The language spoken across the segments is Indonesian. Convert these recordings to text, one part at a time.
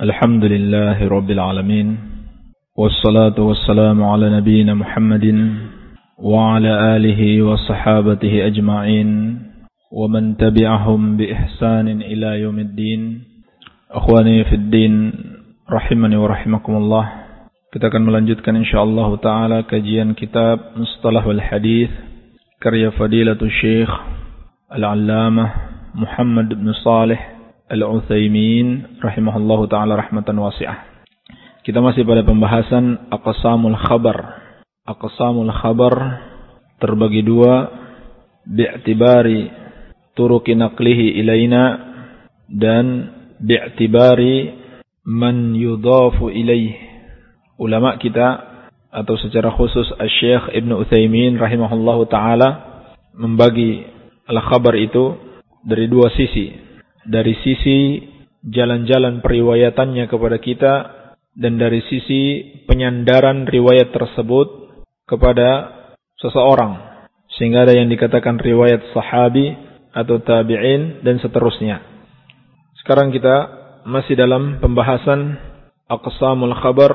الحمد لله رب العالمين والصلاة والسلام على نبينا محمد وعلى آله وصحابته أجمعين ومن تبعهم بإحسان إلى يوم الدين. Akhwani fi din rahimani wa rahimakumullah. Kita akan melanjutkan insyaallah taala kajian kitab Mustalahul Hadis karya Fadilatul Syekh Al-Allamah Muhammad bin Shalih Al-Utsaimin rahimahullahu ta'ala rahmatan wasi'ah. Kita masih pada pembahasan aqsamul khabar. Aqsamul khabar terbagi dua, bi'tibari turuqi naqlihi ilaina dan bi'tibari man yudhafu ilaih. Ulama kita atau secara khusus Asy-Syaikh Ibnu Utsaimin rahimahullahu ta'ala membagi al-khabar itu dari dua sisi. Dari sisi jalan-jalan periwayatannya kepada kita dan dari sisi penyandaran riwayat tersebut kepada seseorang. Sehingga ada yang dikatakan riwayat sahabi atau tabi'in dan seterusnya. Sekarang kita masih dalam pembahasan aqsamul khabar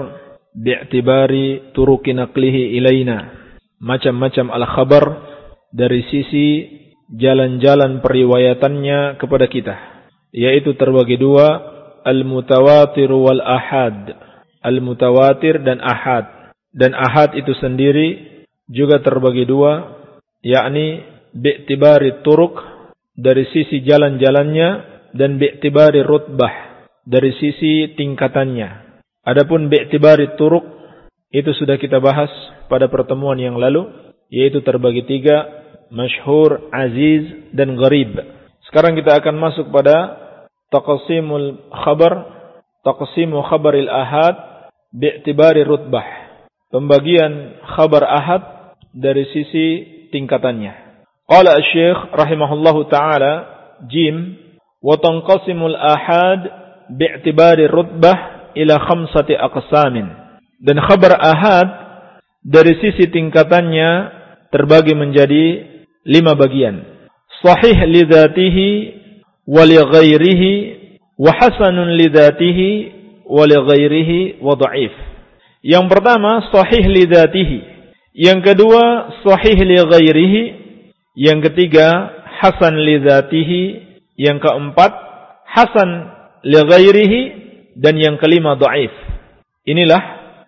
bi'tibari turuqi naqlihi ilaina. Macam-macam al-khabar dari sisi jalan-jalan periwayatannya kepada kita. Yaitu terbagi dua, al-mutawatir wal ahad. Al-mutawatir dan ahad. Dan ahad itu sendiri juga terbagi dua, yakni bi'tibari turuq dari sisi jalan-jalannya dan bi'tibari rutbah dari sisi tingkatannya. Adapun bi'tibari turuq itu sudah kita bahas pada pertemuan yang lalu, yaitu terbagi tiga, masyhur, aziz dan gharib. Sekarang kita akan masuk pada taqsimul khabar, taqsimu khabaril ahad bi'tibari rutbah. Pembagian khabar ahad dari sisi tingkatannya. Qala asy-syekh rahimahullahu taala jim wa tanqasimul ahad bi'tibari rutbah ila khamsati aqsamin. Dan khabar ahad dari sisi tingkatannya terbagi menjadi 5 bagian. Sahih li dzatihi wa li ghairihi wa hasanun li dzatihi wa li ghairihi wa dha'if. Yang pertama sahih li dzatihi, yang kedua sahih li ghairihi, yang ketiga hasan li dzatihi, yang keempat hasan li ghairihi, dan yang kelima dha'if. Inilah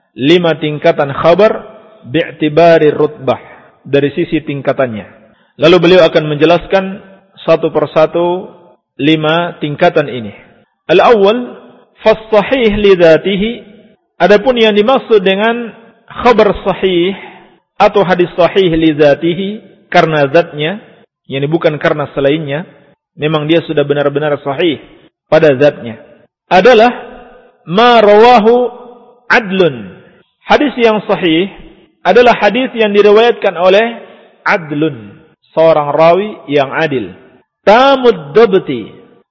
5 tingkatan khabar bi'tibari rutbah dari sisi tingkatannya. Lalu beliau akan menjelaskan satu persatu 5 tingkatan ini. Al-awwal fas-sahih li dzatihi. Adapun yang dimaksud dengan khabar sahih atau hadis sahih li dzatihi karena zatnya, yakni bukan karena selainnya, memang dia sudah benar-benar sahih pada zatnya, adalah ma rawahu adlun. Hadis yang sahih adalah hadis yang diriwayatkan oleh adlun, seorang rawi yang adil. Tamud dobti,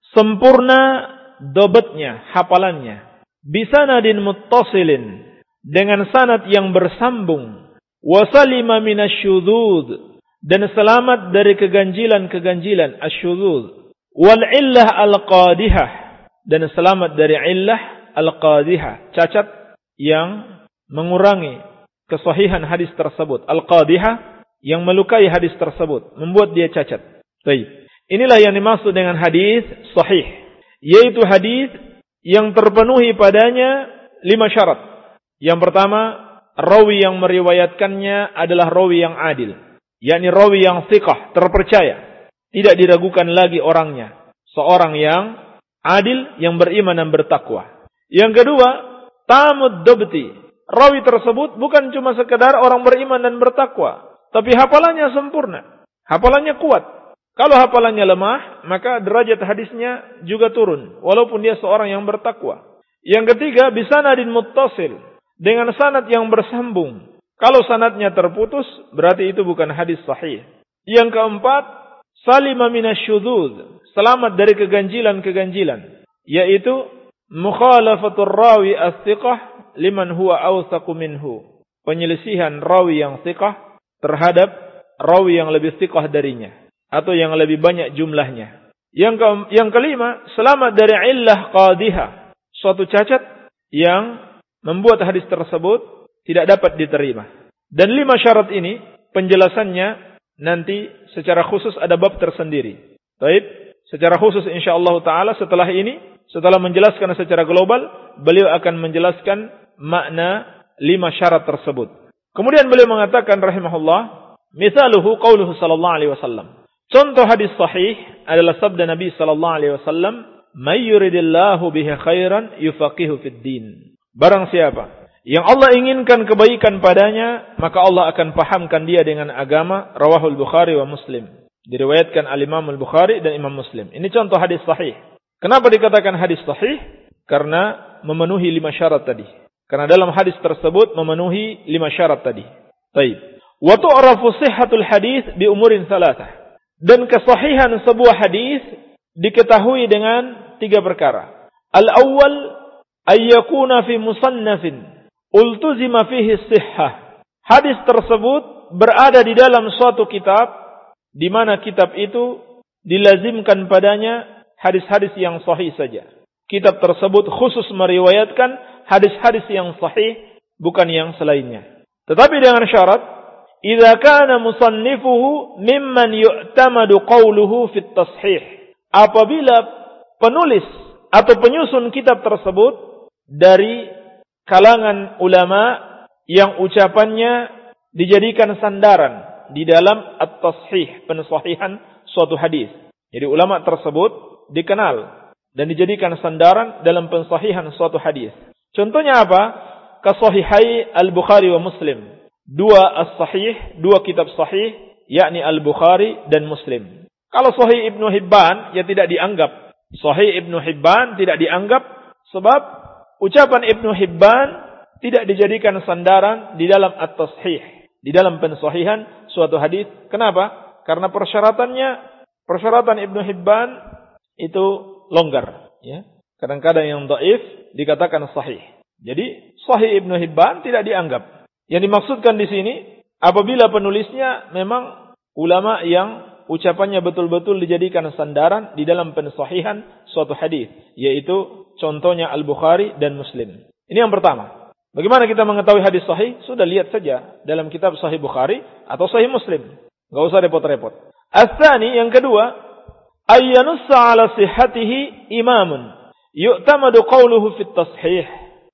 sempurna dobetnya, hafalannya. Bisanadin muttasilin, dengan sanad yang bersambung. Wasalima minasyudud, dan selamat dari keganjilan-keganjilan asyudud. Wal illah al-qadihah, dan selamat dari illah al-qadihah, cacat yang mengurangi kesahihan hadis tersebut. Al-qadihah, yang melukai hadis tersebut, membuat dia cacat. Baik. Inilah yang dimaksud dengan hadis sahih, yaitu hadis yang terpenuhi padanya 5 syarat. Yang pertama, rawi yang meriwayatkannya adalah rawi yang adil, yakni rawi yang thiqah, terpercaya, tidak diragukan lagi orangnya, seorang yang adil, yang beriman dan bertakwa. Yang kedua, tamud dobti, rawi tersebut bukan cuma sekedar orang beriman dan bertakwa, tapi hafalannya sempurna, hafalannya kuat. Kalau hafalannya lemah, maka derajat hadisnya juga turun, walaupun dia seorang yang bertakwa. Yang ketiga, bisanadin muttasil, dengan sanad yang bersambung. Kalau sanadnya terputus, berarti itu bukan hadis sahih. Yang keempat, salima minasyudud, selamat dari keganjilan-keganjilan, yaitu mukhalafatur rawi as-thiqah liman huwa awsaqu minhu, penyelisihan rawi yang thiqah terhadap rawi yang lebih thiqah darinya, atau yang lebih banyak jumlahnya. Yang kelima, selamat dari illah qadihah, suatu cacat yang membuat hadis tersebut tidak dapat diterima. Dan 5 syarat ini penjelasannya nanti secara khusus ada bab tersendiri. Baik, secara khusus insyaallah taala setelah ini, setelah menjelaskan secara global, beliau akan menjelaskan makna 5 syarat tersebut. Kemudian beliau mengatakan rahimahullah, misaluhu qauluhu sallallahu alaihi wasallam. Contoh hadis sahih adalah sabda Nabi sallallahu alaihi wasallam, "May yuridillahu bihi khairan yufaqihu fid din." Barang siapa yang Allah inginkan kebaikan padanya, maka Allah akan pahamkan dia dengan agama. Rawahul Bukhari wa Muslim. Diriwayatkan al-Imam al-Bukhari dan Imam Muslim. Ini contoh hadis sahih. Kenapa dikatakan hadis sahih? Karena memenuhi 5 syarat tadi. Karena dalam hadis tersebut memenuhi 5 syarat tadi. Baik. Wa tu'rafu sihhatul hadis bi umurin thalathah. Dan kesahihan sebuah hadis diketahui dengan 3 perkara. Al-awwal ayyakuna fi musannafin ultuzima fihi sihhah. Hadis tersebut berada di dalam suatu kitab di mana kitab itu dilazimkan padanya hadis-hadis yang sahih saja. Kitab tersebut khusus meriwayatkan hadis-hadis yang sahih, bukan yang selainnya. Tetapi dengan syarat, idza kana musannifuhu mimman yu'tamadu qawluhu fit tashih. Apabila penulis atau penyusun kitab tersebut dari kalangan ulama yang ucapannya dijadikan sandaran di dalam at-tashih, pensahihan suatu hadis. Jadi ulama tersebut dikenal dan dijadikan sandaran dalam pensahihan suatu hadis. Contohnya apa? Kasahihai al-Bukhari wa Muslim. 2 as-sahih, 2 kitab sahih, yakni al-Bukhari dan Muslim. Kalau Sahih Ibnu Hibban, ya tidak dianggap. Sahih Ibnu Hibban tidak dianggap sebab ucapan Ibnu Hibban tidak dijadikan sandaran di dalam at-tashih, di dalam pensahihan suatu hadis. Kenapa? Karena persyaratan Ibnu Hibban itu longgar, ya. Kadang-kadang yang dhaif dikatakan sahih. Jadi Sahih Ibnu Hibban tidak dianggap. Yang dimaksudkan di sini apabila penulisnya memang ulama yang ucapannya betul-betul dijadikan sandaran di dalam pensahihan suatu hadis, yaitu contohnya Al-Bukhari dan Muslim. Ini yang pertama. Bagaimana kita mengetahui hadis sahih? Sudah lihat saja dalam kitab Sahih Bukhari atau Sahih Muslim. Enggak usah repot-repot. As-tsani, yang kedua, ayyanussa ala sihhatihi imamun yu'tamadu qawluhu fit tashih.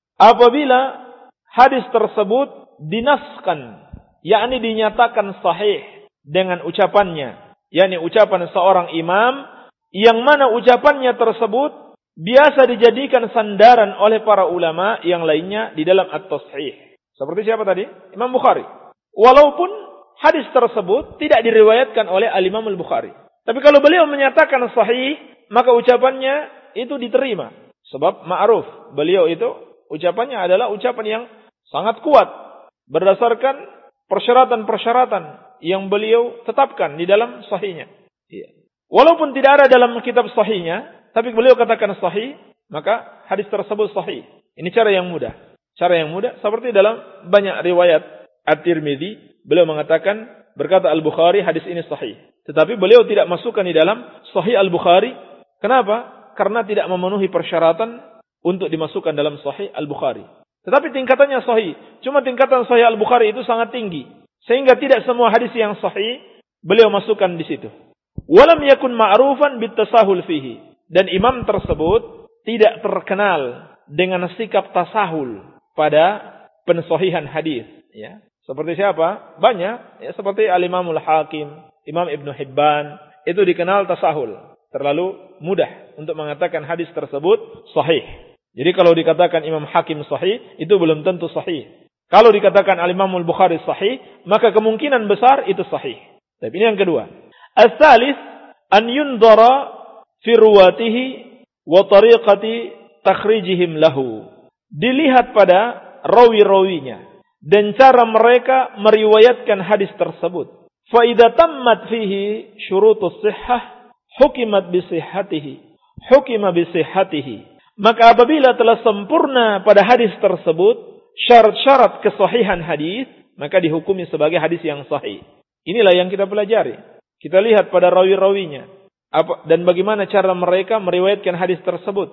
Apabila hadis tersebut dinaskan, yakni dinyatakan sahih dengan ucapannya, yakni ucapan seorang imam yang mana ucapannya tersebut biasa dijadikan sandaran oleh para ulama yang lainnya di dalam at-tashih. Seperti siapa tadi? Imam Bukhari. Walaupun hadis tersebut tidak diriwayatkan oleh al-Imam al-Bukhari. Tapi kalau beliau menyatakan sahih, maka ucapannya itu diterima. Sebab ma'ruf, beliau itu ucapannya adalah ucapan yang sangat kuat berdasarkan persyaratan-persyaratan yang beliau tetapkan di dalam sahihnya. Walaupun tidak ada dalam kitab sahihnya, tapi beliau katakan sahih, maka hadis tersebut sahih. Ini cara yang mudah. Cara yang mudah seperti dalam banyak riwayat At-Tirmidzi, beliau mengatakan, berkata Al-Bukhari, hadis ini sahih. Tetapi beliau tidak masukkan di dalam Sahih Al-Bukhari. Kenapa? Karena tidak memenuhi persyaratan untuk dimasukkan dalam Sahih Al-Bukhari. Tetapi tingkatannya sahih. Cuma tingkatan Sahih Al-Bukhari itu sangat tinggi. Sehingga tidak semua hadis yang sahih beliau masukkan di situ. Walam yakun ma'rufan bitasahul fihi. Dan imam tersebut tidak terkenal dengan sikap tasahul pada pensahihan hadis. Ya. Seperti siapa? Banyak. Ya, seperti Al-Imamul Hakim, Imam Ibnu Hibban. Itu dikenal tasahul. Terlalu mudah untuk mengatakan hadis tersebut sahih. Jadi kalau dikatakan Imam Hakim sahih, itu belum tentu sahih. Kalau dikatakan Al-Imamul Bukhari sahih, maka kemungkinan besar itu sahih. Tapi ini yang kedua. As-salis an yundara fi ruwatihi wa tariqati takhrijihim lahu. Dilihat pada rawi-rawinya dan cara mereka meriwayatkan hadis tersebut. Fa idza tammat fihi syurutus sihhah hukimat bisihhatihi. Hukima bisihhatihi. Maka apabila telah sempurna pada hadis tersebut syarat-syarat kesahihan hadis, maka dihukumi sebagai hadis yang sahih. Inilah yang kita pelajari. Kita lihat pada rawi-rawinya dan bagaimana cara mereka meriwayatkan hadis tersebut.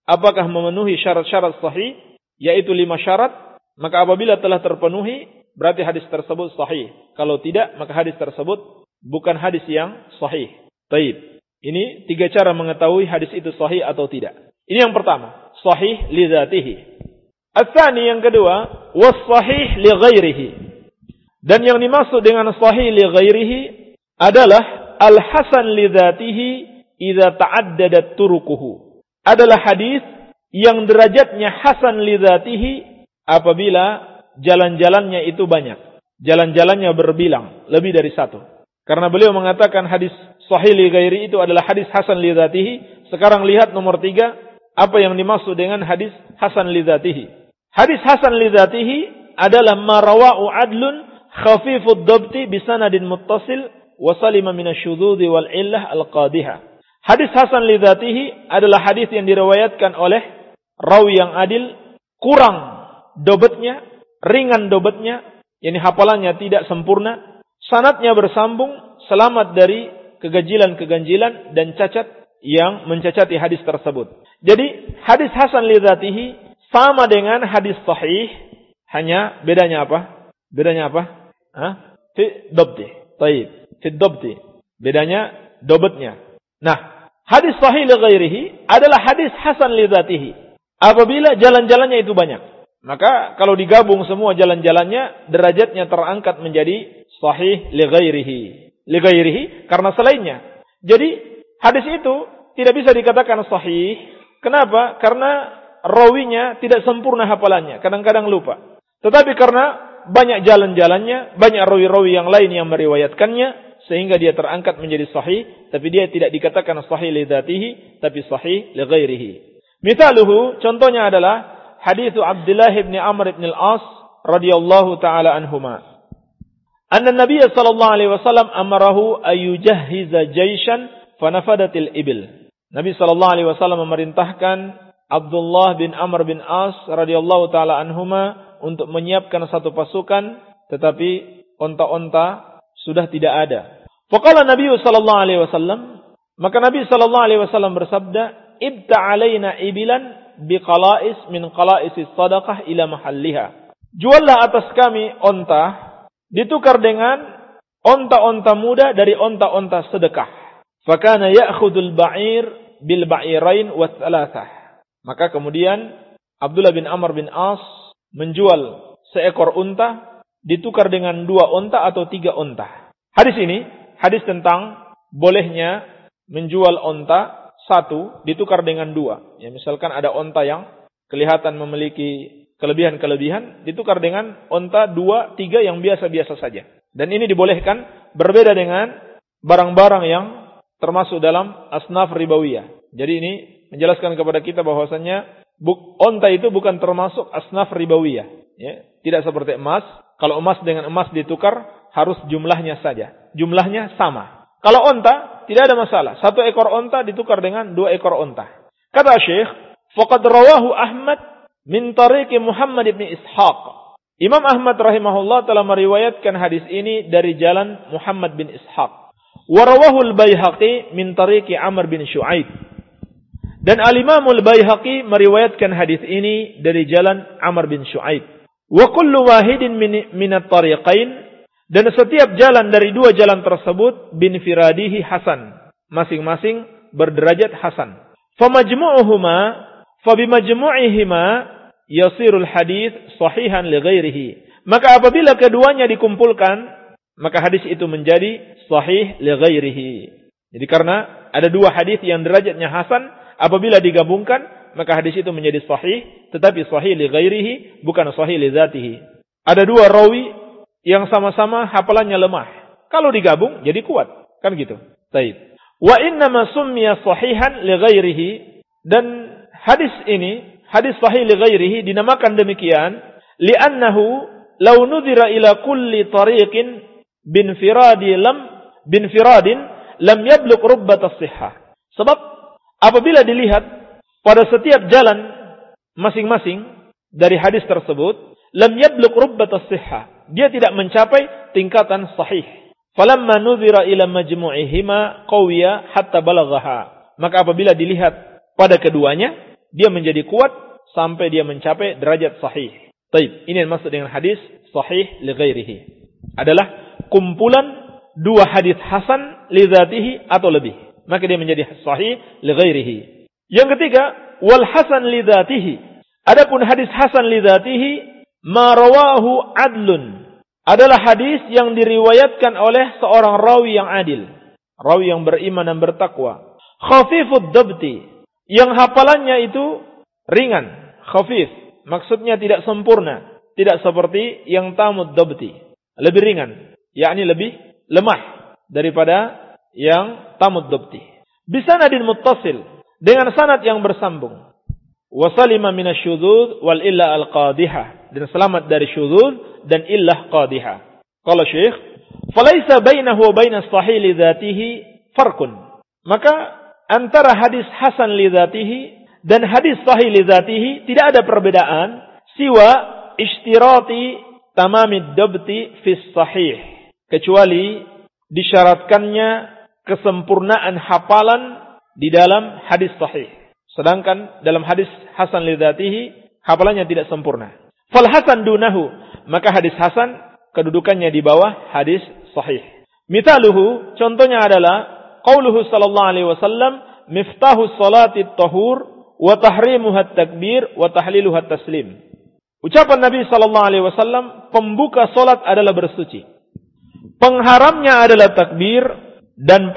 apakah memenuhi syarat-syarat sahih, yaitu 5 syarat, maka apabila telah terpenuhi, berarti hadis tersebut sahih. Kalau tidak, maka hadis tersebut bukan hadis yang sahih. Baik. Ini 3 cara mengetahui hadis itu sahih atau tidak. Ini yang pertama, sahih li dzatihi. Ats-tsani, yang kedua, was sahih li ghairihi. Dan yang dimaksud dengan sahih li ghairihi adalah al-hasan li dzatihi idza ta'addadat turuquhu. Adalah hadis yang derajatnya hasan li dzatihi apabila jalan-jalannya itu banyak. Jalan-jalannya berbilang, lebih dari 1. Karena beliau mengatakan hadis sahih li ghairi itu adalah hadis hasan li dzatihi. Sekarang lihat nomor 3, apa yang dimaksud dengan hadis hasan li dzatihi. Hadis hasan li dzatihi adalah ma rawahu adlun khafifud dabti bisanadin muttasil wa salima minasyududzi wal illah al-qadihah. Hadis hasan li dzatihi adalah hadis yang diriwayatkan oleh rawi yang adil, kurang dobetnya, ringan dobetnya, yakni hafalannya tidak sempurna, sanadnya bersambung, selamat dari keganjilan-keganjilan dan cacat yang mencacati hadis tersebut. Jadi hadis hasan li dzatihi sama dengan hadis sahih, hanya bedanya apa? Bedanya apa? Fi dabti. Baik, fi dabti. Bedanya dobetnya. Nah, hadis sahih li ghairihi adalah hadis hasan li dzatihi apabila jalan-jalannya itu banyak. Maka kalau digabung semua jalan-jalannya, derajatnya terangkat menjadi sahih li ghairihi. Li ghairihi karena selainnya. Jadi hadis itu tidak bisa dikatakan sahih. Kenapa? Karena rawinya tidak sempurna hafalannya, kadang-kadang lupa. Tetapi karena banyak jalan-jalannya, banyak rawi-rawi yang lain yang meriwayatkannya, sehingga dia terangkat menjadi sahih, tapi dia tidak dikatakan sahih li dzatihi, tapi sahih li ghairihi. Mithaluhu, contohnya adalah hadits Abdullah bin Amr bin al-As radhiyallahu taala anhuma. Anna Nabiy sallallahu alaihi wasallam amarahu ayujahhiza jaishan fanafadatil ibil. Nabi sallallahu alaihi wasallam memerintahkan Abdullah bin Amr bin As radhiyallahu taala anhuma untuk menyiapkan satu pasukan, tetapi onta-onta sudah tidak ada. Faqala Nabi sallallahu alaihi wasallam, maka Nabi sallallahu alaihi wasallam bersabda, "Ibta alaina ibilan biqala'is min qala'is sadaqah ila mahalliha." Juallah atas kami onta ditukar dengan onta-onta muda dari onta-onta sedekah. Fakana ya'khudul ba'ir bil ba'irain wa thalathah. Maka kemudian Abdullah bin Amr bin As menjual seekor unta ditukar dengan 2 unta atau 3 unta. Hadis ini hadis tentang bolehnya menjual unta 1 ditukar dengan 2. Ya, misalkan ada unta yang kelihatan memiliki kelebihan-kelebihan ditukar dengan unta 2, 3 yang biasa-biasa saja. Dan ini dibolehkan, berbeda dengan barang-barang yang termasuk dalam asnaf ribawiyah. Jadi ini menjelaskan kepada kita bahwasannya unta itu bukan termasuk asnaf ribawiyah. Ya, tidak seperti emas. Kalau emas dengan emas ditukar harus jumlahnya saja. Jumlahnya sama. Kalau unta tidak ada masalah. 1 ekor unta ditukar dengan 2 ekor unta. Kata Syekh, faqad rawahu Ahmad min tariqi Muhammad bin Ishaq. Imam Ahmad rahimahullah telah meriwayatkan hadis ini dari jalan Muhammad bin Ishaq. Wa rawahu al-Baihaqi min tariqi Amr bin Shu'aib. Dan al-Imam al-Baihaqi meriwayatkan hadis ini dari jalan Amr bin Shu'aib. Wa kullu wahidin min at-tariqain, dan setiap jalan dari 2 jalan tersebut bin firadihi hasan, masing-masing berderajat hasan. Famajmu'uhuma fabimajmu'ihima yasirul hadis sahihan li ghairihi. Maka apabila keduanya dikumpulkan, maka hadis itu menjadi sahih li ghairihi. Jadi karena ada 2 hadis yang derajatnya hasan, apabila digabungkan, maka hadis itu menjadi sahih, tetapi sahih li ghairihi, bukan sahih li dzatihi. Ada 2 rawi yang sama-sama hafalannya lemah. Kalau digabung jadi kuat, kan gitu. Baik. Wa inna ma summiya sahihan li ghairihi, dan hadis ini, hadis sahih li ghairihi dinamakan demikian li'annahu law nudhira ila kulli tariqin bin firadin lam yablugh rubbat as-sihhah. Sebab apabila dilihat pada setiap jalan masing-masing dari hadis tersebut, lam yablugh rubbat as-sihhah, dia tidak mencapai tingkatan sahih. Falamma nudhira ila majmu'ihima qawiya hatta balaghaha. Maka apabila dilihat pada keduanya, dia menjadi kuat sampai dia mencapai derajat sahih. Taib, ini yang maksud dengan hadis sahih li ghairihi. Adalah kumpulan dua hadis hasan li dzatihi atau lebih. Maka dia menjadi sahih li ghairihi. Yang ketiga, wal hasan li dzatihi. Adapun hadis hasan li dzatihi ma rawahu adlun. Adalah hadis yang diriwayatkan oleh seorang rawi yang adil. Rawi yang beriman dan bertakwa. Khafifud dabti. Yang hafalannya itu ringan. Khafif. Maksudnya tidak sempurna. Tidak seperti yang tamud dabti. Lebih ringan. Yakni lebih lemah daripada yang tamud dabti. Bisanadin muttasil. Dengan sanad yang bersambung. Wasalima minasyudud wal illa al-qadihah. Dan selamat dari syudud dan illah qadihah. Qala Syekh, "Falaisa bainahu wa bainas sahih li dzatihi farqun." Maka antara hadis hasan li dzatihi dan hadis sahih li dzatihi tidak ada perbedaan siwa ishtirati tamamid dabti fi sahih, kecuali disyaratkannya kesempurnaan hafalan di dalam hadis sahih. Sedangkan dalam hadis hasan li dzatihi hafalannya tidak sempurna. Fal hasan dunahu, maka hadis hasan kedudukannya di bawah hadis sahih. Mithaluhu, contohnya adalah qauluhu sallallahu alaihi wasallam, miftahu salati at-tahur wa tahrimuha at-takbir wa tahliluha at-taslim. Ucapan Nabi sallallahu alaihi wasallam, pembuka salat adalah bersuci. Pengharamnya adalah takbir dan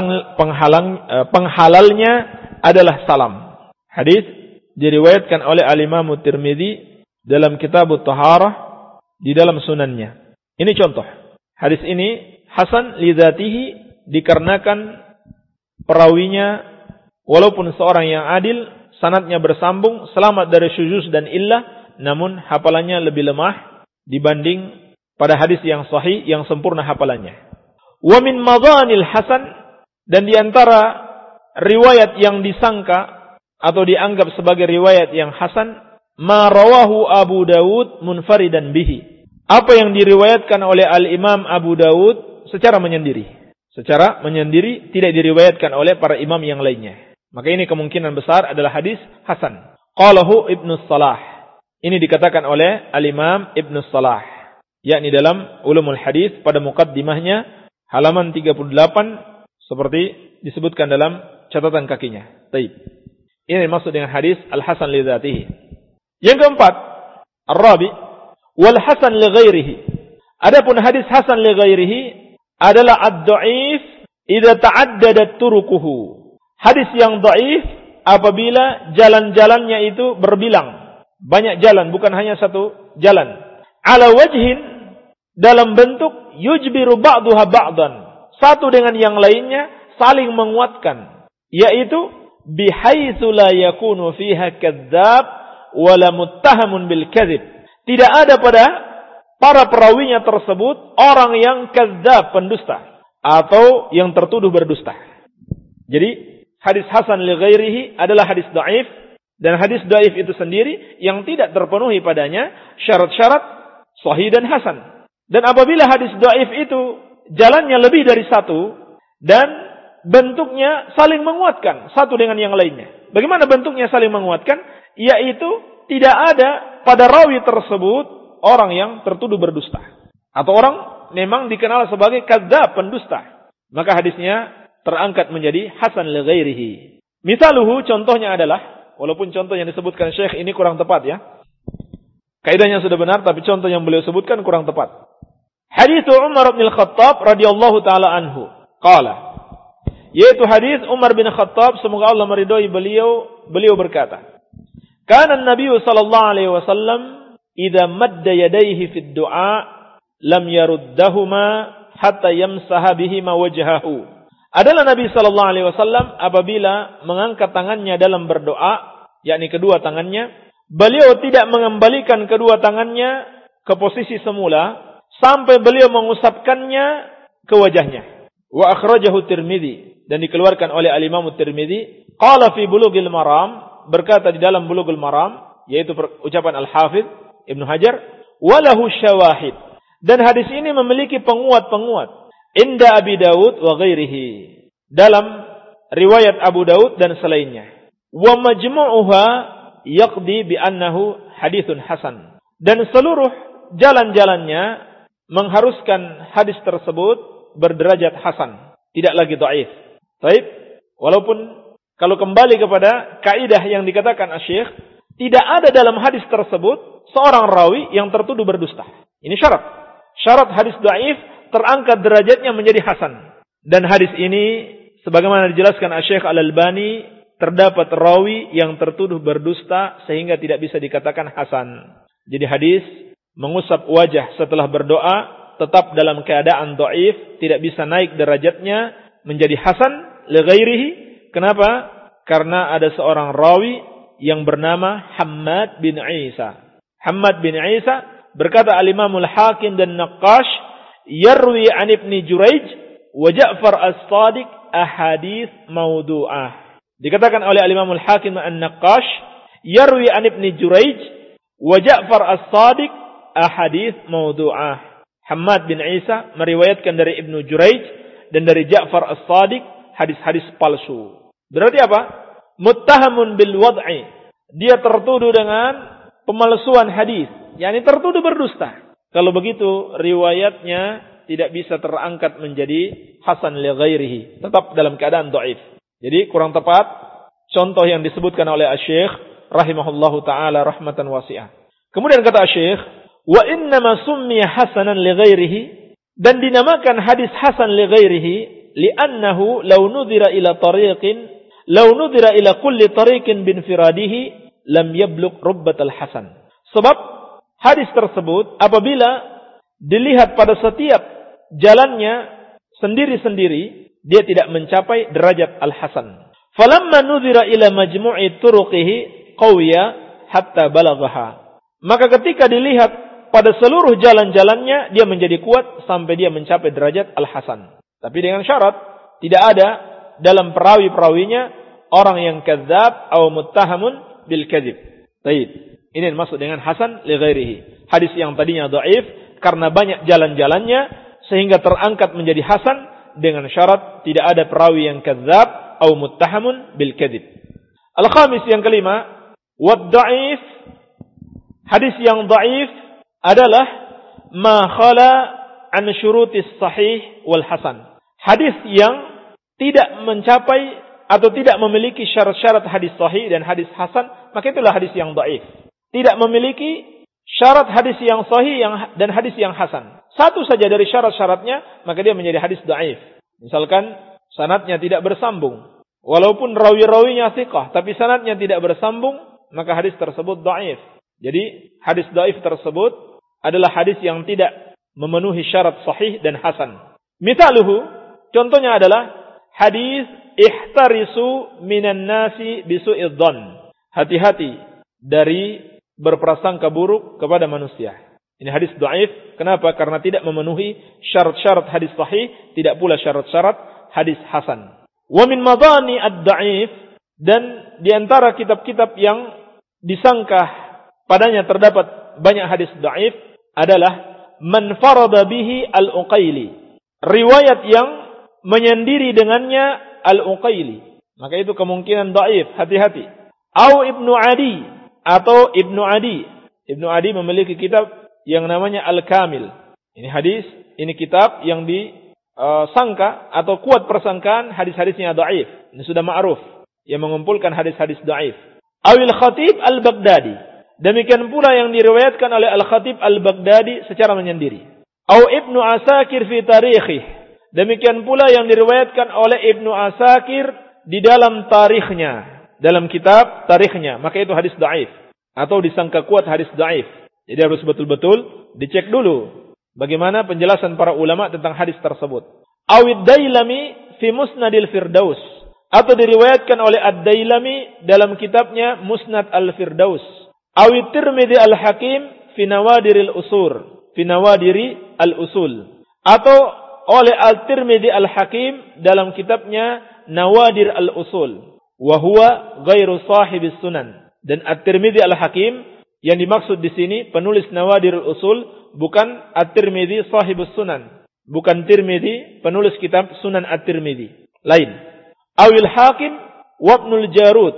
penghalalnya adalah salam. Hadis diriwayatkan oleh Al-Imam Tirmidzi dalam kitab Taharah di dalam sunannya. Ini contoh. Hadis ini hasan li dzatihi dikarenakan perawinya walaupun seorang yang adil, sanadnya bersambung, selamat dari syuzuz dan illah, namun hafalannya lebih lemah dibanding pada hadis yang sahih yang sempurna hafalannya. Wa min madhanil hasan, dan di antara riwayat yang disangka atau dianggap sebagai riwayat yang hasan, ma rawahu Abu Dawud munfaridan bihi. Apa yang diriwayatkan oleh Al-Imam Abu Dawud secara menyendiri. Secara menyendiri, tidak diriwayatkan oleh para imam yang lainnya. Maka ini kemungkinan besar adalah hadis hasan. Qalahu Ibnu Salah. Ini dikatakan oleh Al-Imam Ibnu Salah. Yakni dalam Ulumul Hadis pada muqaddimahnya halaman 38 seperti disebutkan dalam catatan kakinya. Taib. Ini maksud dengan hadis al-hasan li dzatihi. Yang keempat, ar-rabi wal hasan li ghairihi. Adapun hadis hasan li ghairihi adalah ad-dha'if idza ta'addadat turuquhu. Hadis yang dhaif apabila jalan-jalannya itu berbilang. Banyak jalan, bukan hanya satu jalan. Ala wajhin, dalam bentuk yujbiru ba'duha ba'dan. Satu dengan yang lainnya saling menguatkan. Yaitu bihaitsu la yakunu fiha kadzdzab wala muttahamun bil kadzib. Tidak ada pada para perawinya tersebut orang yang kadzdzab, pendusta, atau yang tertuduh berdusta. Jadi hadis hasan li ghairihi adalah hadis dhaif, dan hadis dhaif itu sendiri yang tidak terpenuhi padanya syarat-syarat sahih dan hasan. Dan apabila hadis dhaif itu jalannya lebih dari satu dan bentuknya saling menguatkan satu dengan yang lainnya. Bagaimana bentuknya saling menguatkan? Yaitu tidak ada pada rawi tersebut orang yang tertuduh berdusta, atau orang memang dikenal sebagai kadzdzab, pendusta. Maka hadisnya terangkat menjadi hasan li ghairihi. Misaluhu, contohnya adalah, walaupun contoh yang disebutkan Syekh ini kurang tepat ya. Kaidahnya sudah benar, tapi contoh yang beliau sebutkan kurang tepat. Hadis Umar bin Khattab radhiyallahu taala anhu, qala, yaitu hadis Umar bin Khattab, semoga Allah meridhai beliau berkata, kana Nabi sallallahu alaihi wasallam idza madda yadayhi fid du'a lam yaruddahuma hatta yamsaha bihima wajhahu. Adalah Nabi sallallahu alaihi wasallam apabila mengangkat tangannya dalam berdoa, yakni kedua tangannya, beliau tidak mengembalikan kedua tangannya ke posisi semula sampai beliau mengusapkannya ke wajahnya. Wa akhrajahu Tirmidzi, dan dikeluarkan oleh Al-Imam Tirmidzi. Qala fi Bulughil Maram, berkata di dalam Bulughul Maram, yaitu ucapan Al-Hafidz Ibnu Hajar, walahu syawahid, dan hadis ini memiliki penguat-penguat. Inda Abi Daud wa ghairihi, dalam riwayat Abu Daud dan selainnya. wa majmu'uha yaqdi bi annahu haditsun hasan. Dan seluruh jalan-jalannya mengharuskan hadis tersebut berderajat hasan, tidak lagi dhaif. Baik, walaupun kalau kembali kepada kaidah yang dikatakan Asy-Syaikh, tidak ada dalam hadis tersebut seorang rawi yang tertuduh berdusta. Ini syarat. Syarat hadis dhaif terangkat derajatnya menjadi hasan. Dan hadis ini sebagaimana dijelaskan Asy-Syaikh Al-Albani, terdapat rawi yang tertuduh berdusta sehingga tidak bisa dikatakan hasan. Jadi hadis mengusap wajah setelah berdoa tetap dalam keadaan dhaif, tidak bisa naik derajatnya menjadi hasan li ghairihi. Kenapa? Karena ada seorang rawi yang bernama Hammad bin Isa. Hammad bin Isa berkata al-Imamul Hakim dan Naqqash, yarwi an Ibni Juraij wa Ja'far as-Sadiq ahadits maudu'ah. Dikatakan oleh al-Imamul Hakim dan Naqqash, yarwi an Ibni Juraij wa Ja'far as-Sadiq ahadits maudu'ah. Hammad bin Isa meriwayatkan dari Ibnu Juraij dan dari Ja'far as-Sadiq hadis-hadis palsu. Berarti apa? Muttahamun bil wad'i. Dia tertuduh dengan pemalsuan hadis, yakni tertuduh berdusta. Kalau begitu riwayatnya tidak bisa terangkat menjadi hasan li ghairihi, tetap dalam keadaan dhaif. Jadi kurang tepat contoh yang disebutkan oleh Asy-Syaikh rahimahullahu taala rahmatan wasi'ah. Kemudian kata Asy-Syaikh, wa inna ma summiya hasanan li ghairihi, dan dinamakan hadis hasan li ghairihi li'annahu law nudhira ila kulli tariqin bin firadihi lam yablugh rubbatal hasan. Sebab hadis tersebut apabila dilihat pada setiap jalannya sendiri-sendiri, dia tidak mencapai derajat al-hasan. Falamma nudhira ila majmu'i turuqihi qawiya hatta balaghaha. Maka ketika dilihat pada seluruh jalan-jalannya, dia menjadi kuat sampai dia mencapai derajat al-hasan. Tapi dengan syarat, tidak ada dalam perawi-perawinya orang yang kadzab atau muttahamun bil kadzib. Baik. Ini maksud dengan hasan li ghairihi. Hadis yang tadinya dhaif karena banyak jalan-jalannya sehingga terangkat menjadi hasan dengan syarat tidak ada perawi yang kadzab atau muttahamun bil kadzib. Al-khamis yang kelima, wad dhaif. Hadis yang dhaif adalah ma khala an syurutis sahih wal hasan. Hadis yang tidak mencapai atau tidak memiliki syarat-syarat hadis sahih dan hadis hasan, maka itulah hadis yang dhaif. Tidak memiliki syarat hadis yang sahih dan hadis yang hasan. Satu saja dari syarat-syaratnya, maka dia menjadi hadis dhaif. Misalkan sanadnya tidak bersambung. Walaupun rawi-rawinya thiqah, tapi sanadnya tidak bersambung, maka hadis tersebut dhaif. Jadi hadis dhaif tersebut adalah hadis yang tidak memenuhi syarat sahih dan hasan. Mithaluhu, contohnya adalah hadis ihtarisu minan nasi bisu'idh dhann. Hati-hati dari berprasangka buruk kepada manusia. Ini hadis dhaif. Kenapa? Karena tidak memenuhi syarat-syarat hadis sahih, tidak pula syarat-syarat hadis hasan. Wa min madani ad-dhaif, dan di antara kitab-kitab yang disangka padanya terdapat banyak hadis dhaif adalah man farada bihi al-Uqaili. Riwayat yang menyendiri dengannya al-Uqaili. Maka itu kemungkinan dhaif, hati-hati. Au Ibnu Adi, atau Ibnu Adi. Ibnu Adi memiliki kitab yang namanya Al-Kamil. Ini hadis, ini kitab yang disangka atau kuat persangkaan hadis-hadisnya dhaif. Ini sudah ma'ruf, yang mengumpulkan hadis-hadis dhaif. Awil Khatib Al-Baghdadi. Demikian pula yang diriwayatkan oleh Al-Khatib Al-Baghdadi secara menyendiri. Au Ibnu Asakir fi tarikhih. Demikian pula yang diriwayatkan oleh Ibnu Asakir di dalam tarikhnya, dalam kitab tarikhnya, maka itu hadis dhaif atau disangka kuat hadis dhaif. Jadi harus betul-betul dicek dulu bagaimana penjelasan para ulama tentang hadis tersebut. Awid Dailami fi Musnadil Firdaus, atau diriwayatkan oleh Ad-Dailami dalam kitabnya Musnad Al-Firdaus. Awid Tirmidzi Al-Hakim fi Nawadiril Usul, fi Nawadiri Al-Usul, atau oleh Al-Tirmidzi Al-Hakim dalam kitabnya Nawadir Al-Usul. Wa huwa ghairu sahibis sunan. Dan At-Tirmidzi Al-Hakim yang dimaksud di sini penulis Nawadir Al-Usul bukan At-Tirmidzi sahibus sunan, bukan Tirmidzi penulis kitab Sunan At-Tirmidzi, lain. Awil Hakim wa Ibnul Jarud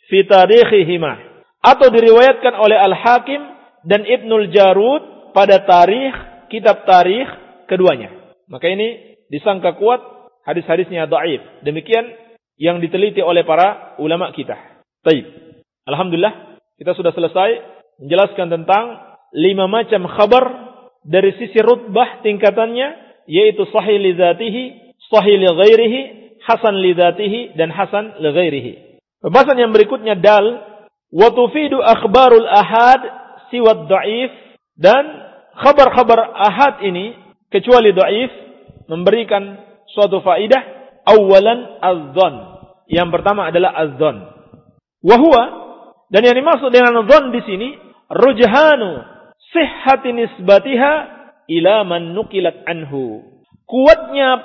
fi tarikhihima, atau diriwayatkan oleh Al-Hakim dan Ibnul Jarud pada kitab tarikh keduanya. Maka ini disangka kuat, hadis-hadisnya dhaif. Demikian yang diteliti oleh para ulama kita. Baik. Alhamdulillah, kita sudah selesai menjelaskan tentang 5 macam khabar dari sisi rutbah tingkatannya, yaitu sahih li dzatihi, sahih li ghairihi, hasan li dzatihi, dan hasan li ghairihi. Pembahasan yang berikutnya dal wa tufidu akhbarul ahad siwa dhaif, dan khabar-khabar ahad ini kecuali dhaif memberikan suatu faidah. Awalan az-dzan. Yang pertama adalah az-dzan. Wa huwa, dan yang dimaksud dengan dzan di sini rujhanu sihhati nisbatiha ila man nuqilat anhu. Kuatnya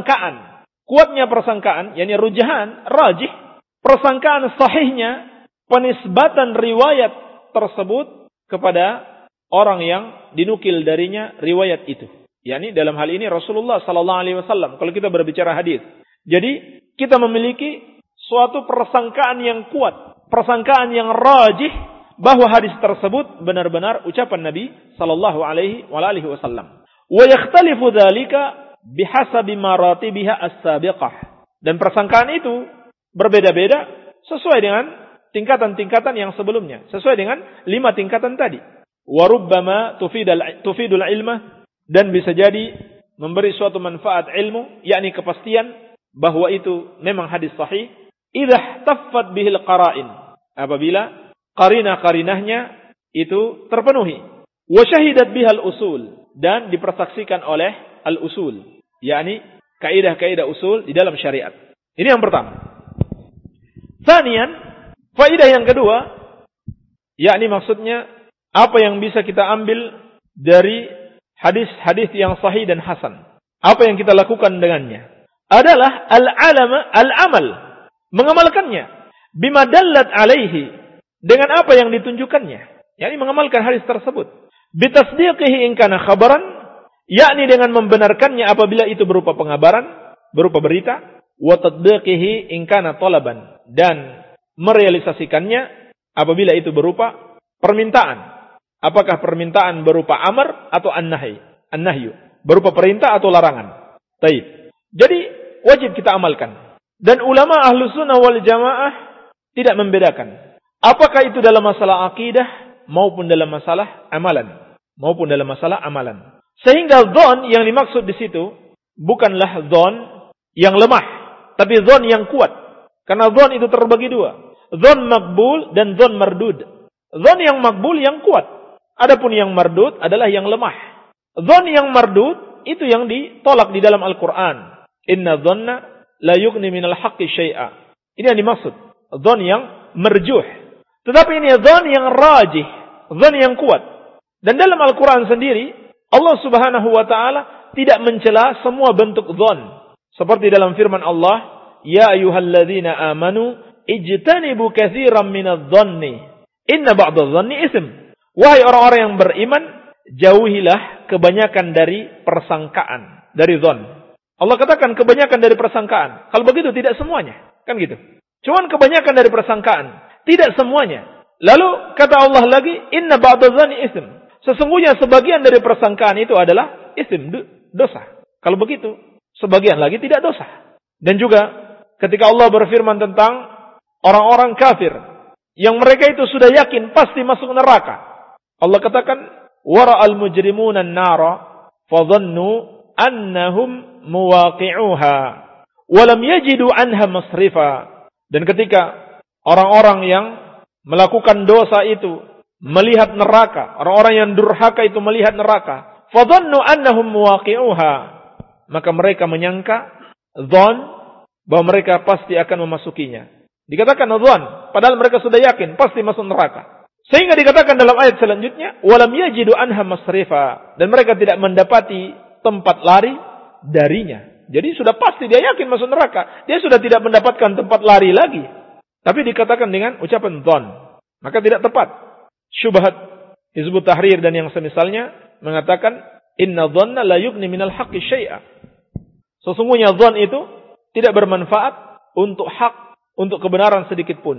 persangkaan, yakni rujhan, rajih, persangkaan sahihnya penisbatan riwayat tersebut kepada orang yang dinukil darinya riwayat itu. Yakni dalam hal ini Rasulullah sallallahu alaihi wasallam kalau kita berbicara hadis. Jadi kita memiliki suatu persangkaan yang kuat, persangkaan yang rajih bahwa hadis tersebut benar-benar ucapan Nabi sallallahu alaihi wasallam. Wa yakhtalifu dzalika bihasabi maratibiha as-sabiqah. Dan persangkaan itu berbeda-beda sesuai dengan tingkatan-tingkatan yang sebelumnya, sesuai dengan 5 tingkatan tadi. Wa rubbama tufidul ilma, dan bisa jadi memberi suatu manfaat ilmu, yakni kepastian bahwa itu memang hadis sahih. Idza taffat bihil qara'in, apabila qarinah-qarinahnya itu terpenuhi. Wa syahidat bihal usul, dan dipersaksikan oleh al-usul, yakni kaidah-kaidah usul di dalam syariat. Ini yang pertama. Tsaniyan, faidah yang kedua, yakni maksudnya apa yang bisa kita ambil dari hadis-hadis yang sahih dan hasan. Apa yang kita lakukan dengannya adalah al-amal, mengamalkannya, bima dallat alaihi, dengan apa yang ditunjukkannya, yakni mengamalkan hadis tersebut. Bitasdiqihi in kana khabaran, yakni dengan membenarkannya apabila itu berupa pengabaran, berupa berita. Wa tadbiqihi in kana talaban, dan merealisasikannya apabila itu berupa permintaan. Apakah permintaan berupa amar atau an-nahyu, berupa perintah atau larangan. Baik. Jadi wajib kita amalkan. Dan ulama Ahlus Sunnah wal Jamaah tidak membedakan apakah itu dalam masalah akidah maupun dalam masalah amalan. Sehingga dzan yang dimaksud di situ bukanlah dzan yang lemah, tapi dzan yang kuat. Karena dzan itu terbagi 2. Dzan maqbul dan dzan mardud. Dzan yang maqbul yang kuat. Adapun yang mardud adalah yang lemah. Dzan yang mardud itu yang ditolak di dalam Al-Quran. Inna dhanna la yughni minal haqqi syai'a. Ini yang dimaksud. Dzan yang marjuh. Tetapi ini dzan yang rajih, dzan yang kuat. Dan dalam Al-Quran sendiri, Allah Subhanahu wa ta'ala tidak mencela semua bentuk dzan. Seperti dalam firman Allah, Ya ayyuhalladzina amanu ijtanibu katsiran minadh dhanni inna ba'dadh dhanni ism. Wahai orang-orang yang beriman, jauhilah kebanyakan dari persangkaan, dari dzan. Allah katakan kebanyakan dari persangkaan. Kalau begitu tidak semuanya, kan gitu. Cuman kebanyakan dari persangkaan, tidak semuanya. Lalu kata Allah lagi, inna ba'dadh dhanni ism. Sesungguhnya sebagian dari persangkaan itu adalah ism, dosa. Kalau begitu, sebagian lagi tidak dosa. Dan juga ketika Allah berfirman tentang orang-orang kafir yang mereka itu sudah yakin pasti masuk neraka. Allah katakan, wara'al mujrimuna an-nara fadhannu annahum muwaqi'uha wa lam yajidu anha masrifa. Dan ketika orang-orang yang melakukan dosa itu melihat neraka, orang-orang yang durhaka itu melihat neraka, fadhannu annahum muwaqi'uha, maka mereka menyangka dzan bahwa mereka pasti akan memasukinya. Dikatakan dzan, padahal mereka sudah yakin pasti masuk neraka. Sehingga dikatakan dalam ayat selanjutnya, walam yajidu anha masrifa, dan mereka tidak mendapati tempat lari darinya. Jadi sudah pasti dia yakin masuk neraka, dia sudah tidak mendapatkan tempat lari lagi. Tapi dikatakan dengan ucapan dzan, maka tidak tepat. Syubhat Hizbut Tahrir dan yang semisalnya mengatakan inna dhanna la yughni minal haqqi syai'a. Sesungguhnya dzan itu tidak bermanfaat untuk hak, untuk kebenaran sedikit pun.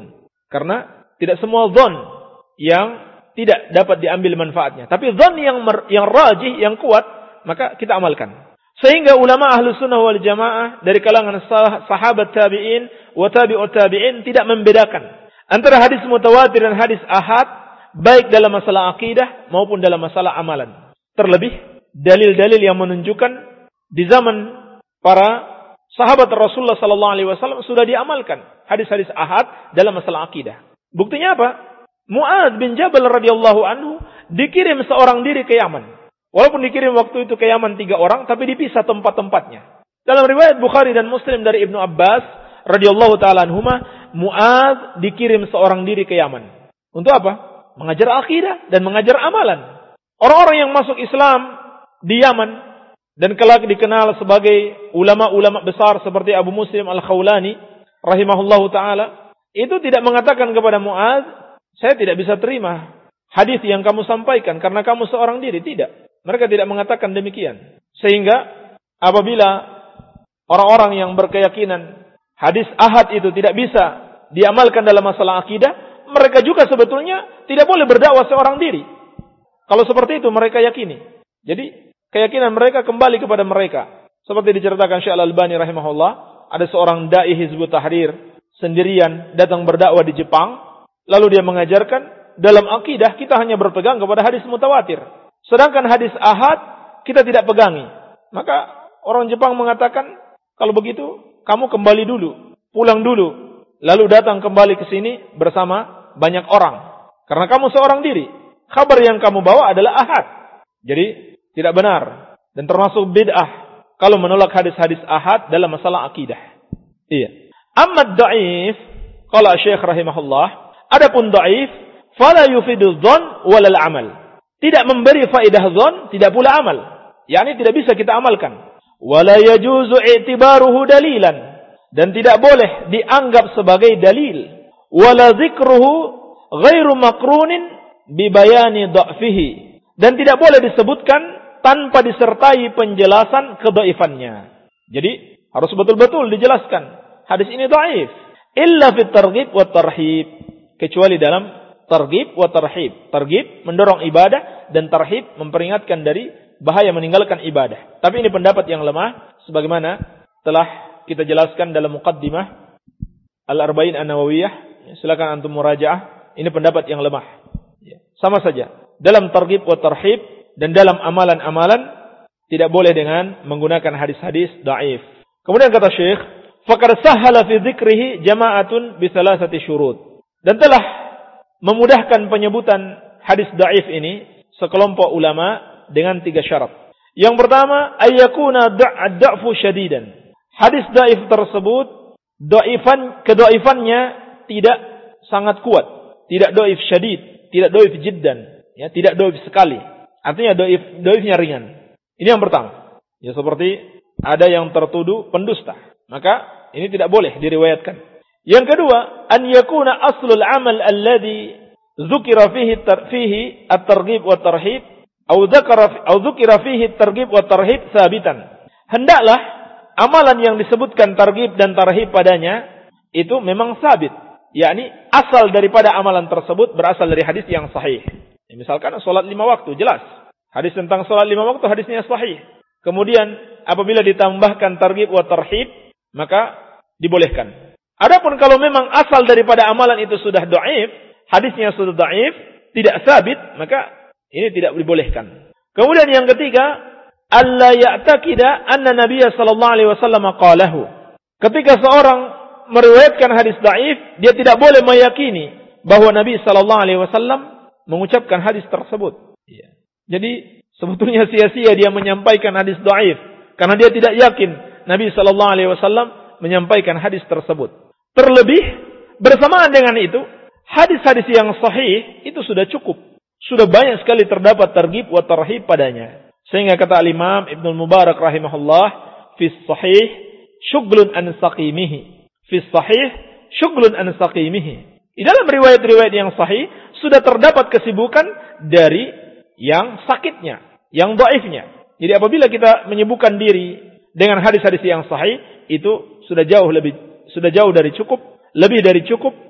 Karena tidak semua dzan yang tidak dapat diambil manfaatnya. Tapi dzan yang rajih, yang kuat, maka kita amalkan. Sehingga ulama Ahlus Sunnah wal Jamaah dari kalangan sahabat tabi'in wa tabi'ut tabi'in tidak membedakan antara hadis mutawatir dan hadis ahad, baik dalam masalah akidah maupun dalam masalah amalan. Terlebih dalil-dalil yang menunjukkan di zaman para sahabat Rasulullah sallallahu alaihi wasallam sudah diamalkan hadis-hadis ahad dalam masalah akidah. Buktinya apa? Mu'adz bin Jabal radhiyallahu anhu dikirim seorang diri ke Yaman. Walaupun dikirim waktu itu ke Yaman 3 orang, tapi dipisah tempat-tempatnya. Dalam riwayat Bukhari dan Muslim dari Ibnu Abbas radhiyallahu taala anhuma, Mu'adz dikirim seorang diri ke Yaman. Untuk apa? Mengajar akidah dan mengajar amalan. Orang-orang yang masuk Islam di Yaman dan kelak dikenal sebagai ulama-ulama besar seperti Abu Muslim Al-Khawlani rahimahullahu taala, itu tidak mengatakan kepada Mu'adz, saya tidak bisa terima hadis yang kamu sampaikan karena kamu seorang diri. Tidak. Mereka tidak mengatakan demikian. Sehingga apabila orang-orang yang berkeyakinan hadis ahad itu tidak bisa diamalkan dalam masalah akidah, mereka juga sebetulnya tidak boleh berdakwah seorang diri. Kalau seperti itu mereka yakini. Jadi keyakinan mereka kembali kepada mereka. Seperti diceritakan Syekh Al-Albani rahimahullah, ada seorang dai Hizbut Tahrir sendirian datang berdakwah di Jepang, lalu dia mengajarkan dalam akidah kita hanya berpegang kepada hadis mutawatir. Sedangkan hadis ahad kita tidak pegangi. Maka orang Jepang mengatakan, kalau begitu kamu kembali dulu, pulang dulu, lalu datang kembali ke sini bersama banyak orang. Karena kamu seorang diri. Kabar yang kamu bawa adalah ahad. Jadi tidak benar dan termasuk bid'ah kalau menolak hadis-hadis ahad dalam masalah akidah. Iya. Amma dhaif, qala Syekh rahimahullah, adapun dhaif fala yufidu dzan walal amal. Tidak memberi faedah dzan, tidak pula amal. yakni tidak bisa kita amalkan. Wala yajuzu i'tibaruhu dalilan, dan tidak boleh dianggap sebagai dalil. Wala dzikruhu ghairu maqrunin bibayani dha'fihi, dan tidak boleh disebutkan tanpa disertai penjelasan kedhaifannya. Jadi harus betul-betul dijelaskan hadis ini dhaif, illa fit targhib wa tarhib, kecuali dalam targhib wa tarhib. Targhib mendorong ibadah dan tarhib memperingatkan dari bahaya meninggalkan ibadah. Tapi ini pendapat yang lemah sebagaimana telah kita jelaskan dalam muqaddimah Al-Arba'in An-Nawawiyah. Silakan antum murajaah. Ini pendapat yang lemah. Sama saja. Dalam targhib wa tarhib dan dalam amalan-amalan tidak boleh dengan menggunakan hadis-hadis dhaif. Kemudian kata Syekh, faqad sahhala fi dzikrihi jama'atun bi thalathati syurut. Dan telah memudahkan penyebutan hadis dhaif ini sekelompok ulama dengan 3 syarat. Yang pertama, ayyakuna ad-da'fu syadidan. Hadis dhaif tersebut kedhaifannya tidak sangat kuat, tidak dhaif syadid, tidak dhaif jiddan, ya, tidak dhaif sekali. Artinya dhaifnya ringan. Ini yang pertama. Ya, seperti ada yang tertuduh pendusta, maka ini tidak boleh diriwayatkan. Yang kedua, an yakuna aslul amal alladhi dzukira fihi at-targhib wa tarhib atau dzukira fihi at-targhib wa tarhib sabitan. Hendaklah amalan yang disebutkan targhib dan tarhib padanya itu memang sabit, yakni asal daripada amalan tersebut berasal dari hadis yang sahih. Misalkan salat 5 waktu, jelas. Hadis tentang salat 5 waktu hadisnya sahih. Kemudian apabila ditambahkan targhib wa tarhib, maka dibolehkan. Adapun kalau memang asal daripada amalan itu sudah dhaif, hadisnya sudah dhaif, tidak sabit, maka ini tidak dibolehkan. Kemudian yang ketiga, alla ya'taqida anna Nabiyya sallallahu alaihi wasallam qalahu. Ketika seorang meriwayatkan hadis dhaif, dia tidak boleh meyakini bahwa Nabi sallallahu alaihi wasallam mengucapkan hadis tersebut. Ya. Jadi sebetulnya sia-sia dia menyampaikan hadis dhaif karena dia tidak yakin Nabi sallallahu alaihi wasallam menyampaikan hadis tersebut. Terlebih bersamaan dengan itu, hadis-hadis yang sahih itu sudah cukup. Sudah banyak sekali terdapat targhib wa tarhib padanya. Sehingga kata Al-Imam Ibnu Mubarak rahimahullah, fi sahih syughlun an saqimihi. Fi sahih syughlun an saqimihi. Di dalam riwayat-riwayat yang sahih sudah terdapat kesibukan dari yang sakitnya, yang dhaifnya. Jadi apabila kita menyibukkan diri dengan hadis-hadis yang sahih, itu sudah jauh dari cukup, lebih dari cukup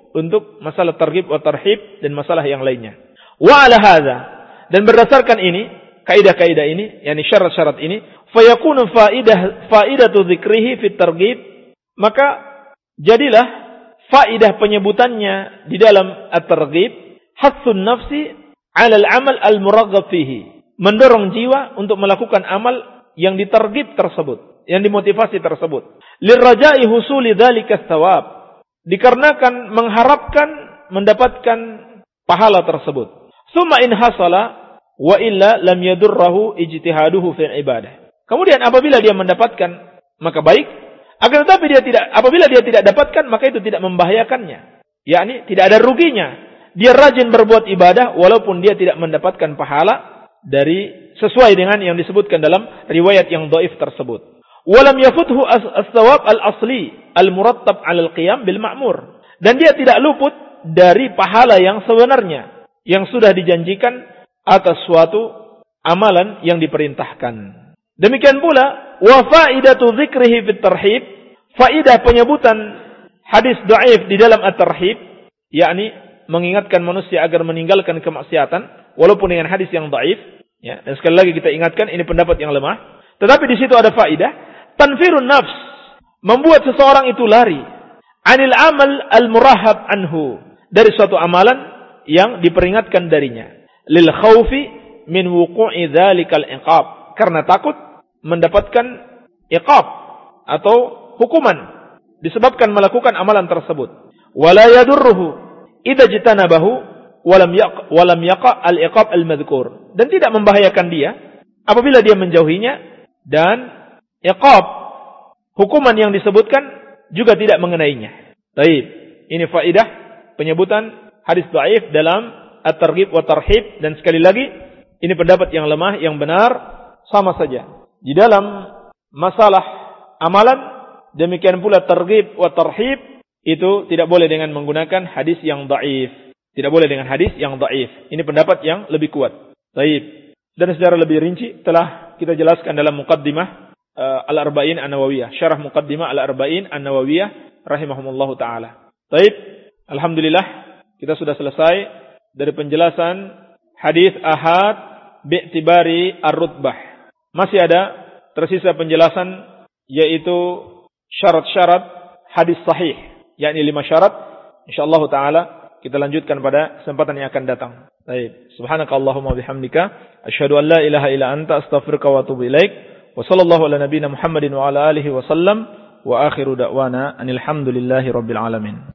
untuk masalah targhib wa tarhib dan masalah yang lainnya. Wa ala hadza, dan berdasarkan ini, kaidah-kaidah ini, yakni syarat-syarat ini, fayakunu faidatu dzikrihi fit targhib, maka jadilah faidah penyebutannya di dalam at-targhib hassun nafsi 'ala al-amal al-muraghab fihi, mendorong jiwa untuk melakukan amal yang ditarghib tersebut, yang dimotivasi tersebut. Lirraja'i husuli dzalika tsawab, dikarenakan mengharapkan mendapatkan pahala tersebut. Summa in hasala wa illa lam yadurruhu ijtihaduhu fil ibadah. Kemudian apabila dia mendapatkan maka baik, akan tetapi apabila dia tidak dapatkan maka itu tidak membahayakannya. Yakni tidak ada ruginya. Dia rajin berbuat ibadah walaupun dia tidak mendapatkan pahala dari sesuai dengan yang disebutkan dalam riwayat yang dhaif tersebut. Walam yafuthu as-thawab al-asli al-murattab 'ala al-qiyam bil ma'mur. Dan dia tidak luput dari pahala yang sebenarnya yang sudah dijanjikan atas suatu amalan yang diperintahkan. Demikian pula wa faidatu dzikrihi fit tarhib, faidah penyebutan hadis dhaif di dalam at-tarhib, yakni mengingatkan manusia agar meninggalkan kemaksiatan walaupun dengan hadis yang dhaif, ya. Dan sekali lagi kita ingatkan ini pendapat yang lemah, tetapi di situ ada faidah tanfirun nafs, membuat seseorang itu lari anil amal al-murahab anhu, dari suatu amalan yang diperingatkan darinya, lil khaufi min wuqu'i dzalikal iqab, karena takut mendapatkan iqab atau hukuman disebabkan melakukan amalan tersebut. Wala yadurruhu idza jitanabahu walam yaqa al-iqab al-madhkur, dan tidak membahayakan dia apabila dia menjauhinya dan iqab, hukuman yang disebutkan juga tidak mengenainya. Baik, ini faidah penyebutan hadis dhaif dalam at-targhib wa tarhib, dan sekali lagi ini pendapat yang lemah, yang benar sama saja. Di dalam masalah amalan, demikian pula targhib wa tarhib itu tidak boleh dengan menggunakan hadis yang dhaif. Tidak boleh dengan hadis yang dhaif. Ini pendapat yang lebih kuat. Baik. Dan secara lebih rinci telah kita jelaskan dalam muqaddimah Al-Arba'in An-Nawawiyah, syarah muqaddimah Al-Arba'in An-Nawawiyah rahimahumullahu taala. Baik, alhamdulillah kita sudah selesai dari penjelasan hadis ahad bi'tibari ar-rutbah. Masih ada tersisa penjelasan yaitu syarat-syarat hadis sahih, yakni 5 syarat. Insyaallah taala kita lanjutkan pada kesempatan yang akan datang. Baik, subhanakallahumma bihamdika asyhadu an la ilaha illa anta astaghfiruka wa atubu ilaik. Wa sallallahu ala nabiyyina Muhammadin wa ala alihi wa sallam, wa akhiru da'wana anil hamdulillahi rabbil alamin.